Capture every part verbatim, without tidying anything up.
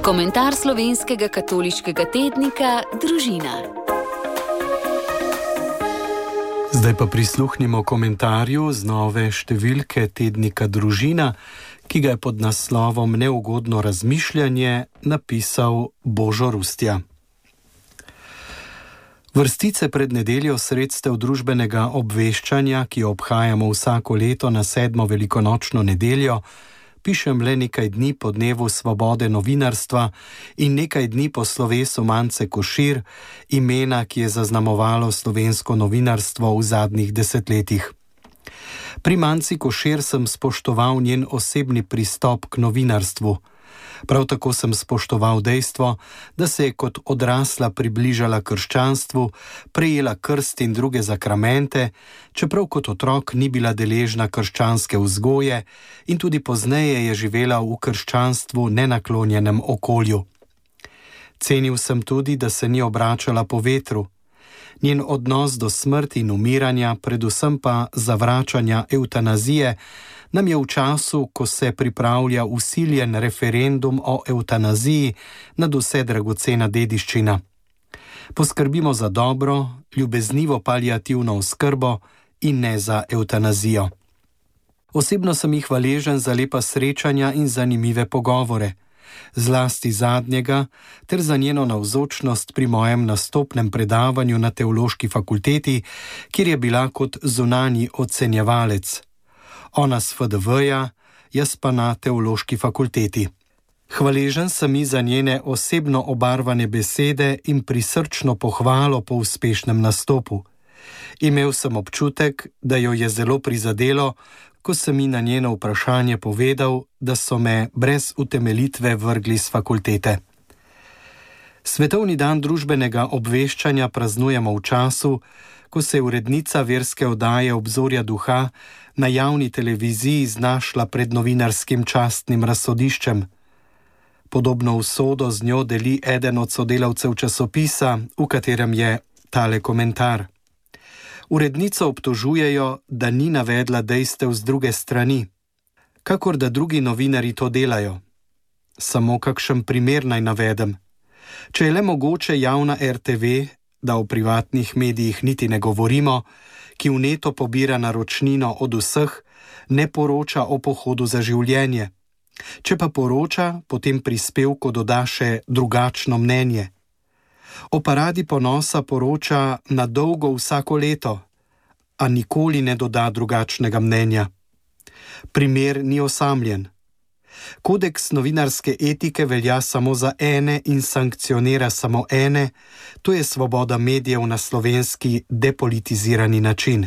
Komentar slovenskega katoliškega tednika Družina. Zdaj pa prisluhnimo komentarju z nove številke tednika Družina, ki ga je pod naslovom Neugodno razmišljanje napisal Božo Rustja. Vrstice pred nedeljo sredstev družbenega obveščanja, ki jo obhajamo vsako leto na sedmo velikonočno nedeljo, pišem le nekaj dni po dnevu svobode novinarstva in nekaj dni po slovesu Mance Košir, imena, ki je zaznamovalo slovensko novinarstvo v zadnjih desetletjih. Pri Manci Košir sem spoštoval njen osebni pristop k novinarstvu. Prav tako sem spoštoval dejstvo, da se je kot odrasla približala krščanstvu, prejela krst in druge zakramente, čeprav kot otrok ni bila deležna krščanske vzgoje in tudi pozneje je živela v krščanstvu nenaklonjenem okolju. Cenil sem tudi, da se ni obračala po vetru. Njen odnos do smrti in umiranja, predvsem pa zavračanja evtanazije, nam je v času, ko se pripravlja vsiljen referendum o evtanaziji, nadvse dragocena dediščina. Poskrbimo za dobro, ljubeznivo paliativno oskrbo in ne za evtanazijo. Osebno sem jih hvaležen za lepa srečanja in zanimive pogovore, zlasti zadnjega, ter za njeno navzočnost pri mojem nastopnem predavanju na Teološki fakulteti, kjer je bila kot zunanji ocenjevalec. Ona s F D V-ja, jaz pa na Teološki fakulteti. Hvaležen sem ji za njene osebno obarvane besede in prisrčno pohvalo po uspešnem nastopu. Imel sem občutek, da jo je zelo prizadelo, ko sem ji na njeno vprašanje povedal, da so me brez utemeljitve vrgli s fakultete. Svetovni dan družbenega obveščanja praznujemo v času, ko se je urednica verske oddaje Obzorja duha na javni televiziji znašla pred novinarskim častnim razsodiščem. Podobno usodo z njo deli eden od sodelavcev časopisa, v katerem je tale komentar. Urednico obtožujejo, da ni navedla dejstev z druge strani, kakor da drugi novinarji to delajo. Samo kakšen primer naj navedem. Če je le mogoče javna R T V, da o privatnih medijih niti ne govorimo, ki vneto pobira naročnino od vseh, ne poroča o pohodu za življenje. Če pa poroča, potem prispevku doda še drugačno mnenje. O paradi ponosa poroča na dolgo vsako leto, a nikoli ne doda drugačnega mnenja. Primer ni osamljen. Kodeks novinarske etike velja samo za ene in sankcionira samo ene, to je svoboda medijev na slovenski depolitizirani način.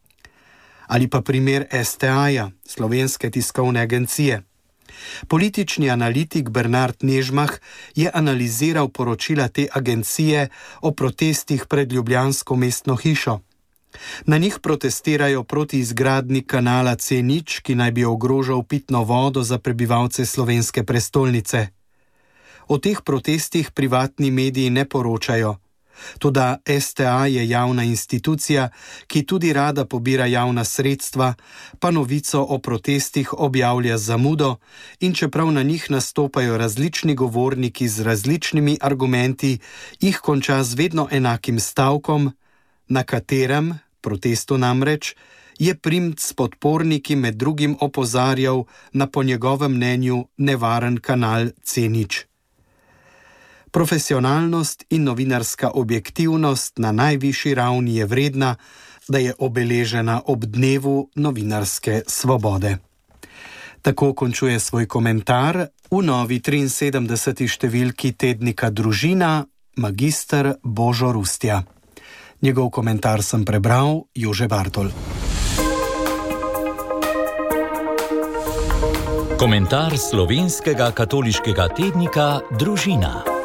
Ali pa primer S T A-ja, Slovenske tiskovne agencije. Politični analitik Bernard Nežmah je analiziral poročila te agencije o protestih pred ljubljansko mestno hišo. Na njih protestirajo proti izgradnji kanala C nič, ki naj bi ogrožal pitno vodo za prebivalce slovenske prestolnice. O teh protestih privatni mediji ne poročajo. Toda S T A je javna institucija, ki tudi rada pobira javna sredstva, pa novico o protestih objavlja z zamudo in čeprav na njih nastopajo različni govorniki z različnimi argumenti, jih konča z vedno enakim stavkom, na katerem, protestu namreč, je Primc s podporniki med drugim opozarjal na po njegovem mnenju nevaren kanal C nič. Profesionalnost in novinarska objektivnost na najvišji ravni je vredna, da je obeležena ob dnevu novinarske svobode. Tako končuje svoj komentar v novi triinsedemdeseti številki tednika Družina magister Božo Rustja. Njegov komentar sem prebral Jože Bartol. Komentar slovenskega katoliškega tednika Družina.